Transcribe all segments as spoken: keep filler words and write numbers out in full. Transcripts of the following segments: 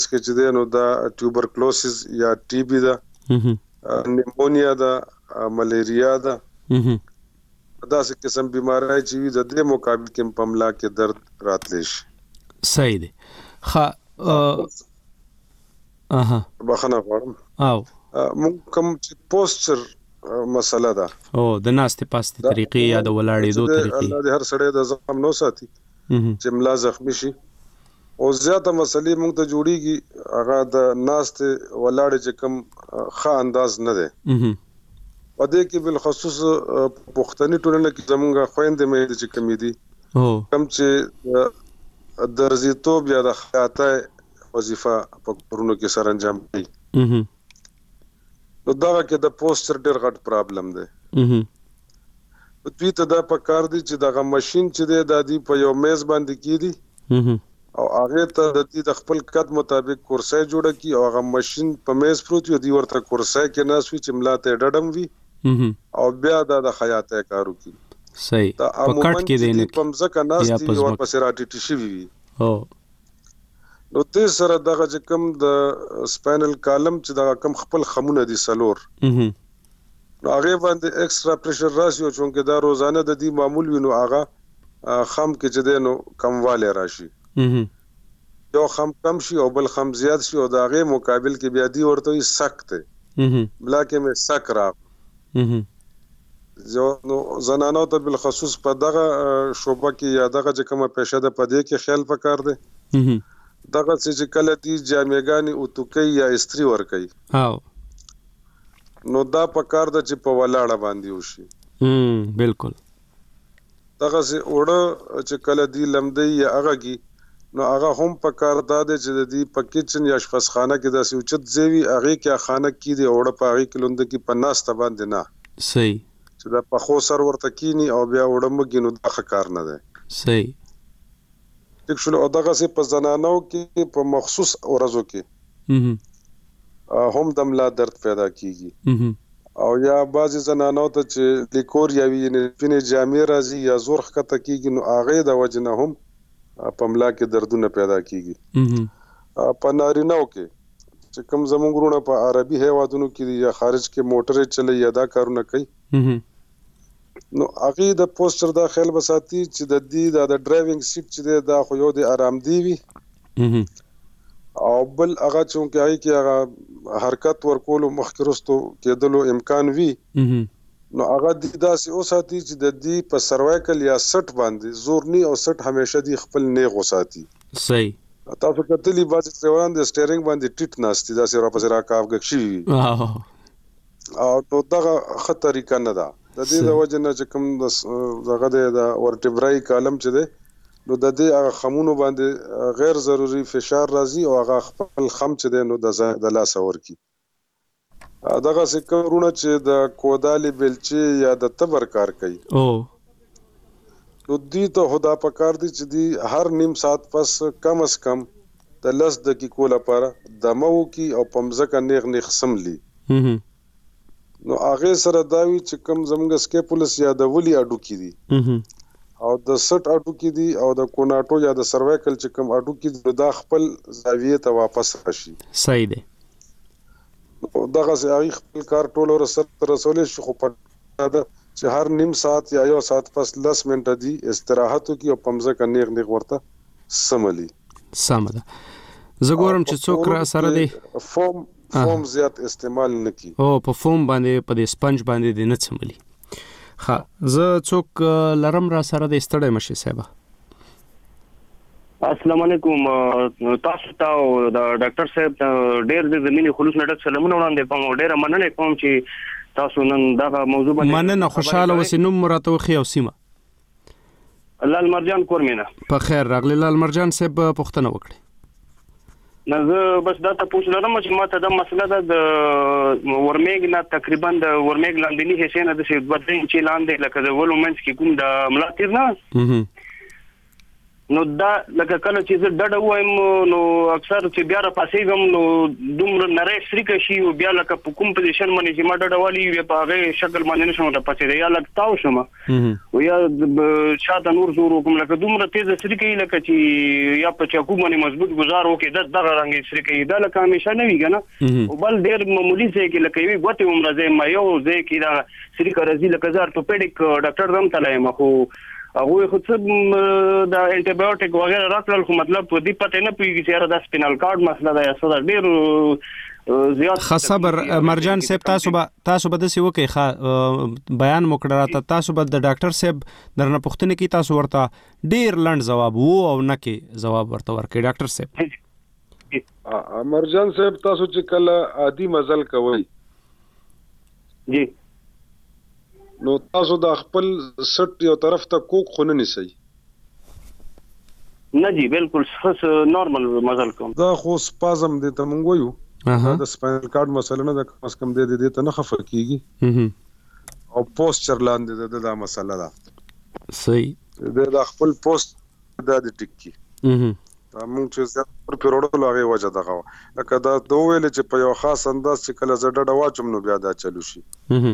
کې چې دی نو دا ټیوبرکلوسس یا ټي بي ده، نیمونیا ده، ملیریا ده، داسې قسم بیماری چې وي د دې مقابل کې په ملا کې درد راتلی شي. صحیح دی. ښه اها بخښنه غواړم او موږ کوم چې پوسچر مسله ده او د ناستې پاستې طریقې یا د ولاړېدو طریقې الله دې هر سړی د زخم نو ساتي چې ملا زخمی شي. او زیاته مسلې موږ ته جوړیږي هغه د ناستې ولاړې چې کوم ښه انداز نه دی. په دې کې بالخصوص پښتني ټولنه کې زموږ خویندې مېندې چې کومې دي کوم چې درزیتوب یا د خیاطۍ وظیفه په کورونو کې سر انجام کوي، نو دغه کې د پوسچر ډېر غټ پرابلم دی. دوی ته دا پکار دي چې دغه ماشین چې دی دا دوی په یو میز باندې کیدي او هغه ته د دې د خپل قد مطابق کرسۍ جوړه کی او هغه ماشین په میز پروت وي، دی ورته کرسۍ کې ناس وي چې ملا ته ډډم وي او بیا دا د خیاطۍ کارو کی. صحیح پکټ کې دی نه په مزه کا ناس دی او په سراټی ټشي وي. او نو تیر سره دغه چې کوم د سپاینل کالم چې دغه کوم خپل خمونه دي سلور نو هغه باندې ایکسترا پریشر راشي او چونکه دا روزانه د دې معمول وي نو هغه خم کې چې دی نو کمواله راشي، یو خم کم شي او بل خم زیات شي او د هغه مقابل کې بیا دی ورته سخت بلا کې مې سک را جو نو زنانو ته بالخصوص په دغه شوبه کې یا دغه چې کومه پېښه ده په دې کې خیال پکار دی دغه چې کله دي جامېګانی او توکي یا استری ور کوي او نو دا پکار ده چې په ولاړه باندې وشي. هم بالکل دغه چې اوړه چې کله دي لمدي یا هغه کی نو هغه هم پکار ده چې د دې په کچن یا شفاخانه کې داسې اوچت زیوی هغه کې خانه کې دی اوړه په هغه کې لوند کې پناست باندې نه. صحیح چې دا په خو سر ورته کینی او بیا وړه مګینو د ښکار نه ده. صحیح دښلو او دغه سي په زنانو کې په مخصوص ورځو کې هم د ملا درد پیدا کیږي او یا بعضی زنانو ته چې لیکور یا وینې پینې جامې راځي یا زور ښکته کیږي نو هغه د وجنه هم په ملا کې دردونه پیدا کیږي. په نارینو کې چې کوم زموږ ورونه په عربي هیوادونو کې یا خارج کې موټرې چلي یا دا کارونه کوي نو هغه د پوسچر دا خیال بساتي چې د دې د ډرایوینګ سیټ چې دا خو یو د آرام دی وي او بل هغه چې هغه کې هغه حرکت ورکول مخکې رستو کېدلو امکان وي نو هغه د داسې اوساتي چې د دې په سروایکل یا سټ باندې زور ني او سټ همیشه دی خپل نیغ وساتي. صحیح تاسو کتلی باز روان د سټیرینګ باندې ټیټ ناشتي داسې را پسې را کاوګ شي او نو دغه خطرې کنه ده د دې د وجه نه چې کوم دغه د ورټبرای کالم چې ده نو د دې هغه خمونو باندې غیر ضروري فشار راځي او هغه خپل خم چې ده نو د لاس اور کی دغه سکرونه چې د کودالي بلچي یا د تبر کار کوي او نو دې ته خدا پکار دي چې دی هر نیم ساعت پس کم از کم د لس دقیقو لپاره دمو کی او پمزه کا نیغ نیغ سملی نو هغه سره داوی چې کم زمونږ سکیپولس یا د ولی اډو کی دي او د سټ اډو کی دي او د کوناټو یا د سروایکل چې کم اډو کی دي دا خپل زاویه ته واپس راشي. صحیح دی. دغه ځای خپل کار ټولو رسول رسول شي خو په دا چې هر نیم ساعت یا یو ساعت پس لس منټه دی استراحت کی او پمزه کا نیغ نیغ ورته سملی. سم ده. زګورم چې څوک را سره دی فوم فوم زیات استعمال نکي او په فوم باندې په دې سپنج باندې دی نه سملی. ها زه څوک لرم را سره د استړی مشه صاحب. السلام علیکم تاسو ته د ډاکټر صاحب ډېر د زميني خلوص نډک سلامونه وړاندې کوم ډېر مننه کوم چې تاسو نن دا موضوع باندې مننه خوشاله وسینم مراتو خو او سیمه لال مرجان کورمینه په خیر راغلی لال مرجان صاحب پوښتنه وکړي. نه زه بس دا تاسو لرم چې ماته د مسله د ورمیګ نه تقریبا د ورمیګ لاندې حصے نه د څه دوه انچ لاندې لکه د ولومنس کې کوم د ملاتیر نه نو دا لکه کله چې زه ډډه وایم نو اکثر چې بیا را پاسېږم نو دومره نری سریکه شي او بیا لکه په کوم پوزیشن باندې چې ما ډډه والی وي په هغه شکل باندې نشم را پاسېدی یا لکه تاو شم او یا شاته نور زور وکم لکه دومره تیز سریکه لکه چې یا په چاکو باندې مضبوط گزار وکي د دغه رنګ سریکه دا لکه همیشه نه وي کنه او بل ډیر معمولی ځای کې لکه وي غوته عمر ځای ما یو ځای کې دا سریکه راځي لکه زه ارتوپیډیک ډاکټر دم تلایم خو هغه خو څه دا انټي بایوټیک وغیرہ راکړل خو مطلب په دې پته نه پوهیږي چې دا سپینال کارت مسله ده یا څه ده ډېر زیات خصبر مرجان صاحب تاسو به تاسو به د سی وکي ښه بیان مکړه راته تاسو به د ډاکټر صاحب درنه پوښتنه کی تاسو ورته ډېر لند جواب وو او نه کې جواب ورته ورکړي ډاکټر صاحب مرجان صاحب تاسو چې کله عادي مزل کوي جی نو تاسو د خپل سټ یو طرف ته کوک خونه نسی نه جی بالکل خاص نارمل مزل کوم دا خو سپازم دې ته مونږ وایو دا سپاینل کارت مسله نه ده کم کم دې دې ته نه خفه کیږي او پوسچر لاندې د دا مسله ده صحیح د خپل پوسټ د دې ټکی دا مونږ چې زیات پر پیروډو لاغه وجه دغه لکه دا دوه ویل چې په یو خاص انداز چې کله زړه واچم نو بیا دا چلو شي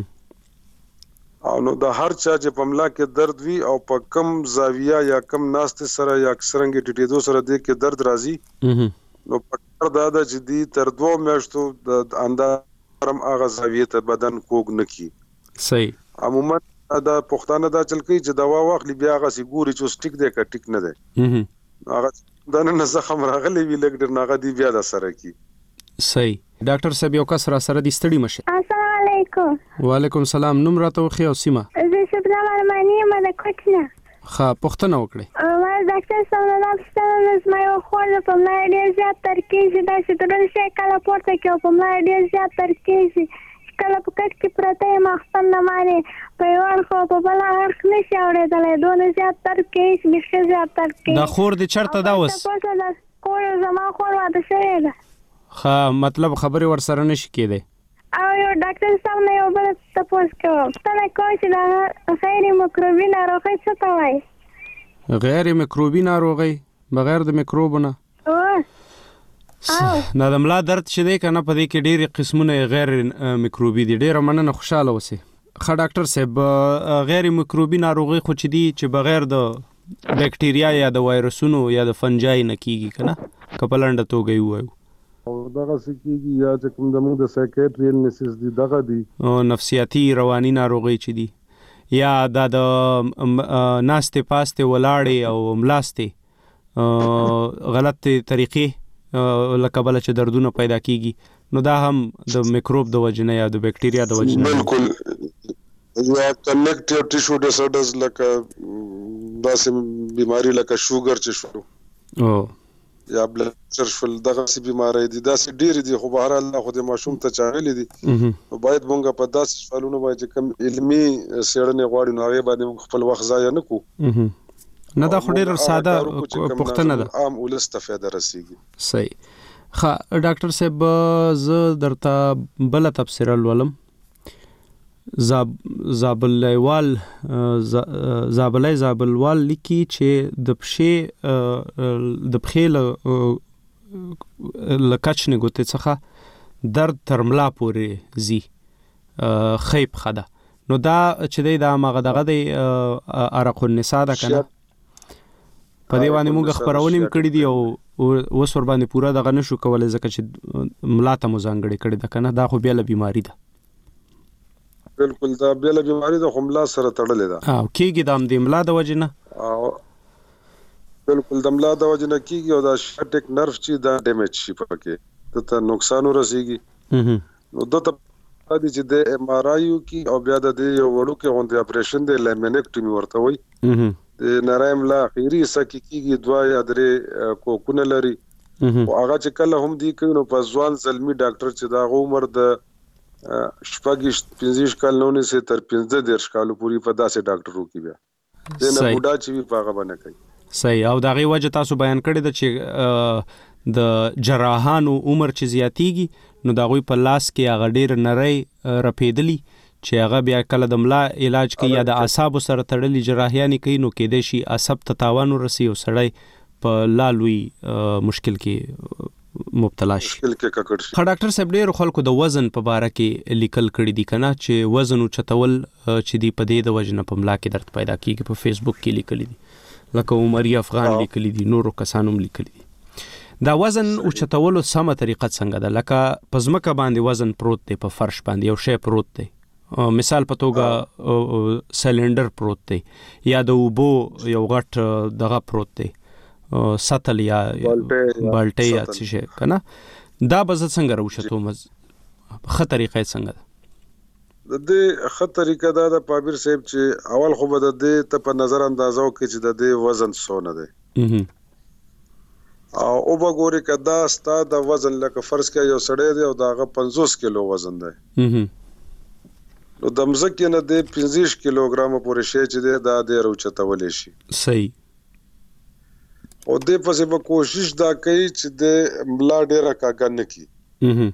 او نو د هر چا چې په ملا کې درد وي او په کم زاویه یا کم ناست سره یا اکثرنګ ټیټېدو سره د کې درد راځي نو په دا د جدي تر دوه میاشتو د اندازم هغه زاویه ته بدن کوګ نکی صحیح عموما دا پښتانه دا چل کوي چې دوا واخلي بیا هغه سی ګوري چې سټیک دی کا ټیک نه دی هغه دا نه زخم راغلی وی لګ ډیر ناغه دی بیا د سره کی صحیح ډاکټر صاحب یو کس را سره د ستړي مشه السلام علیکم وعلیکم السلام نوم راته وخی او سیمه زه شبنم ارمانی یم د کوټنه ښه پوښتنه وکړئ ما ډاکټر صاحب نه ستاسو زما یو خور په ما ډیر زیات ترکیز دا چې ترل شي کله پورته کې په ما ډیر زیات ترکیز کله په کټ کې پرته ما خپل نه مانی په یوان خو په بل هر څه نشي اورېدلای دونه زیات ترکیز مشه زیات ترکیز دا خور د چرته دا وس کور زما خور واده شوی ده ښه مطلب خبرې ور سره نشي کېدی او یو ډاکټر صاحب نه یو بل تاسو کوم څنګه کوی چې دا غیر میکروبي ناروغي څه ته وایي غیر میکروبي ناروغي بغیر د میکروبونه نه د ملا درد چې دی کنه په دې کې ډېری قسمونه غیر میکروبي دي ډېر مننه خوشاله اوسئ ښه ډاکټر صاحب غیر میکروبي ناروغي خو چې دي چې بغیر د بکټریا یا د وایرسونو یا د فنجای نه کیږي کنه کپلنده توګه وایو او دغه سکیږي یا چې کوم د موږ د سایکیټری النسز دي دغه دي او نفسیاتی رواني ناروغي چې دي یا د ناستې پاستې ولاړې او ملاستې غلط طریقې لکه بل چې دردونه پیدا کیږي نو دا هم د میکروب د وجنه یا د بکټریا د وجنه بالکل یا کنیکټیو ټیشو ډیسورډرز لکه داسې بیماری لکه شوګر چې شو او یا بلډ پرشر شول دغه سي بیماری دي داسې ډېری دي خو بهر الله خو د ماشوم ته چاغلي دي نو باید مونږ په داسې سوالونو باندې کوم علمي سیړنې غواړو نو هغه باندې موږ خپل وخت ضایع نه کوو نه دا خو ډېر ساده پوښتنه ده عام ولس ته فایده رسیږي صحیح ښه ډاکټر صاحب زه درته بل تفسیر ولولم زاب زابلوال زابلای زابلوال لیکي چې د پښې د پښې له کچنې ګوتې څخه درد تر ملا پورې زی خیب خده نو دا چې دی دا مغه دغه دی ارق النساء ده کنه په دی باندې موږ خبرونه کړې دي او اوس ور باندې پورا دغه نشو کولای ځکه چې ملا ته مزانګړې کړې ده کنه دا خو بیا له بیماری ده بالکل دا بل بیماری د خملا سره تړلې ده او کیږي د امد ملا د وجنه او بالکل د ملا د وجنه کیږي او دا شټیک نرف چې دا ډیمیج شي پکې ته نقصان ورسیږي نو دته د چې د ایم آر آی کې او بیا د یو وړو کې غونډه اپریشن د لیمنیکټومي ورته وي د نرایم لا اخیری سکه کیږي دوا یا درې کوکونه لري او هغه چې کله هم دی کوي نو په ځوان زلمی ډاکټر چې دا عمر د شپږ پنځه کال نو نه سي تر پنځه دیرش کال پورې په داسې ډاکټرو کې بیا د نه بوډا چې په هغه باندې کوي صحیح او دغه وجه تاسو بیان کړی د چې د جراحانو عمر چې زیاتیږي نو دا غوي په لاس کې هغه ډیر نری رپیدلی چې هغه بیا کله د ملا علاج کوي یا د اعصابو سره تړلي جراحیانې کوي نو کېدای شي عصب ته تاوان ورسي او سړی په لا لوی مشکل کې مبتلا شي. مشکل کې ککړ شي. خو ډاکټر صاحب ډېرو خلکو د وزن په باره کې لیکل کړي دي که نه چې وزن اوچتول چې دی په دې د وجې نه په ملا کې درد پیدا کېږي. په فیسبوک کې لیکلي دي لکه عمري افغان لیکلي دي، نورو کسانو هم لیکلي دي. دا وزن اوچتولو سمه طریقه څنګه ده؟ لکه په ځمکه باندې وزن پروت دی، په فرش باندې یو شی پروت دی، مثال په توګه سلندر پروت دی یا د اوبو یو غټ دغه پروت دی، سطل یا بالټۍ یا څه شی که نه، دا به زه څنګه راوچتوم؟ ښه طریقه یې څنګه ده؟ د دې ښه طریقه دا ده پابیر صاحب چې اول خو به د دې ته په نظر اندازه وکړي چې د دې وزن څونه دی او او به ګوري که دا ستا د وزن لکه فرض کړه یو سړی دی او د هغه پنځوس کیلو وزن دی نو د مځکې نه دی پنځه کیلوګرامه پورې شی چې دی دا دی راوچتولی شي. صحیح. او دې پسې به کوشش دا کوي چې د ملا ډېره کاږه نه کړي.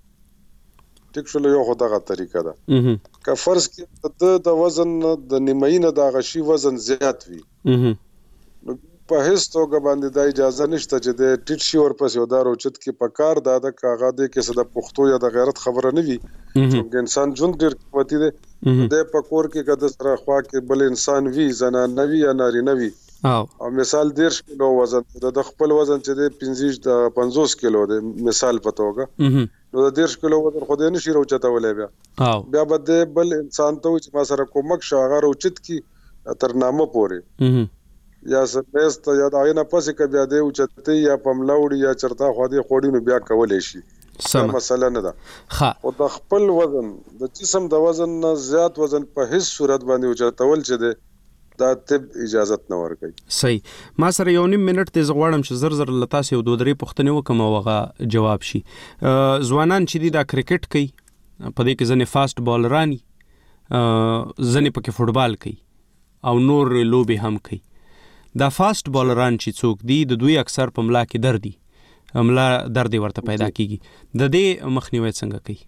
ټیک شول، یو خو دغه طریقه ده. که فرض کړه د د وزن د نیمایي نه د هغه شي وزن زیات وي نو په هیڅ توګه باندې دا اجازه نشته چې د ټیټ شي ورپسې او دا راوچت کړي. په کار دا ده که هغه دی کې څه د پښتو یا د غیرت خبره نه وي، چونکې انسان ژوند ډېر قیمتي دی. دی په کور کې که د سره خوا کې بل انسان وي، زنانه وي یا نارینه وي، او مثال دېرش کیلو وزن د خپل وزن چې دی پنځه د پنځوس کیلو دی مثال په توګه، نو د دېرش کیلو وزن خو دی نشي راوچتولی. بیا بیا به دی بل انسان ته وایي چې ما سره کومک شه، هغه راوچت کړي تر نامه پورې یا میز ته یا د هغې نه پسې که بیا دی اوچتوي یا په ملا وړي یا چېرته خوا دې خوړي نو بیا کولی شي. دا مسله نه ده. خو د خپل وزن د جسم د وزن نه زیات وزن په هیڅ صورت باندې اوچتول چې دی دا طب اجازت نه ورکوي. صحیح. ما سره یو نیم منټ دی، زه غواړم چې زر زر له تاسې یو دوه درې پوښتنې وکړم او هغه جواب شي. ځوانان چې دي دا کرکټ کوي، په دې کې ځینې فاسټ بالران دي، ځینې پکې فوټبال کوي او نور لوبې هم کوي. دا فاسټ بالران چې څوک دي د دوی اکثر په ملا کې درد دي، ملا درد ورته پیدا کیږي، د دې مخنیوی څنګه کوي؟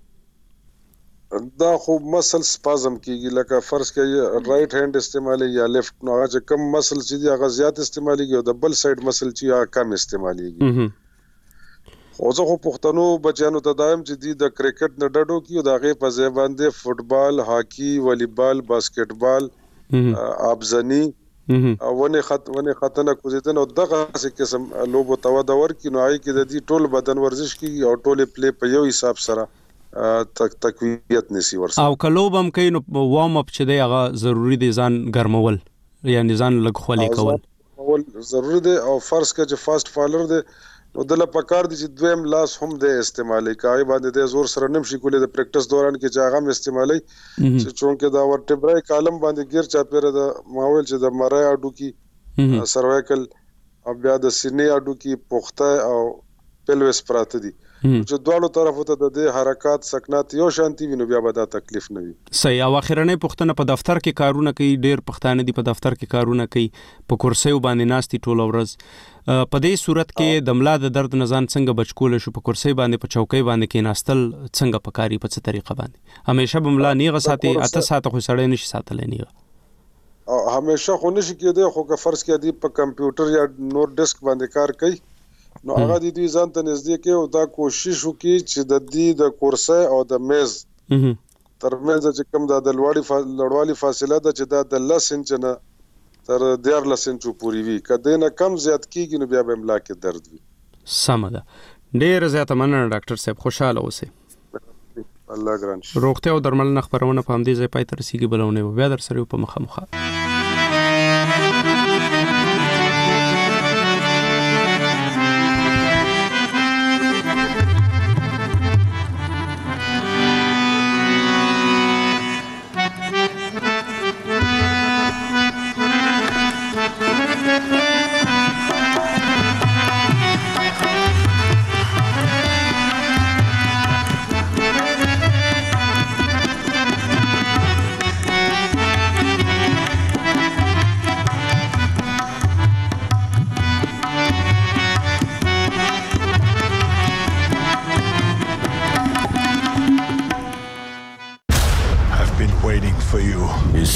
دا خو مسل سپازم کیږي، لکه فرض کړئ رائټ هینډ استعمالي یا لیفت، نو هغه چې کم مسل چې دی هغه زیات استعماليږي او د بل سایډ مسل چې هغه کم استعماليږي. خو زه خو پښتنو بچیانو ته دایم چې دی د کرکټ نه ډډو کیو، د هغې په ځای باندې فوټبال، هاکی، والیبال، باسکټبال، آبزني او ونې خط ونې خطنه کوزیدن او دغه څه قسم لوبو ته وده ورکړي، نو هغې کې د دې ټول بدن ورزش کیږي او ټولې پلی په یو حساب سره تک تقویت نسی ورسره. او که لوب هم کوي نو وارم اپ چې دی هغه ضروري دی، ځان ګرمول یعنې ځان لږ خولې کول ضروري دی. او فرض کړه چې فاسټ فالر دی نو دله پکار دي چې دویم لاس هم دی استعمالي، که هغې باندې دی زور سره نم شي کولی د پریکټس دوران کې چې هغه هم استعمالي، چې چونکې دا ورټبرای کالم باندې ګیر چاپېره د ما ویل چې د مرۍ هډوکي، سروایکل او بیا د سینې هډوکي، پوخته او پیلوس پراته دي، چې دواړو طرفو ته د دې حرکات سکنات یو شانتي وي نو بیا به دا تکلیف نه وي. صحیح. او اخرنۍ پوښتنه، په دفتر کې کارونه کوي، ډېر پښتانه دي په دفتر کې کارونه کوي، په کرسیو باندې ناست دي ټوله ورځ، په دې صورت کې د ملا د درد نه ځان څنګه بچ کولی شو؟ په کرسۍ باندې په چوکۍ باندې کېناستل څنګه پکاري، په څه طریقه باندې؟ همیشه به ملا نیغه ساتي؟ اته ساعته خو سړی نشي ساتلی نیغه. همیشه خو نشي کېدی، خو که فرض کړه دی په کمپیوټر یا نور ډیسک باندې کار کوي نو هغه د دوی ځان ته نږدې کوي او دا کوشش وکړي چې د دې د کرسۍ او د میز ترمنځ چې کوم دا د لوړوالي فاصله ده چې دا د لس انچ نه تر دیارلس انچو پورې وي، که دې نه کم زیات کېږي نو بیا به ملا کې درد وي. سمه ده. ډېره زیاته مننه ډاکټر صاحب، خوشحاله اوسئ. الله ګران شي. روغتیا او درملنه خپرونه په همدې ځای پای ته رسېږي، بله اونۍ به بیا در سره یو په مخامخ.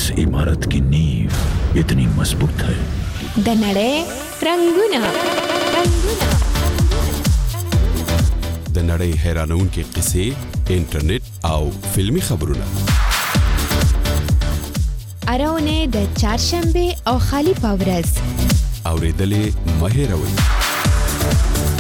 इस इमारत की नींव इतनी मजबूत है। د نړۍ رنگونه رنگونه د نړۍ حیرانونکې قصې، انټرنیټ او فلمی خبرونه، اراونه د چهارشنبه او خالی پاورز اوریدلې مه هېروئ.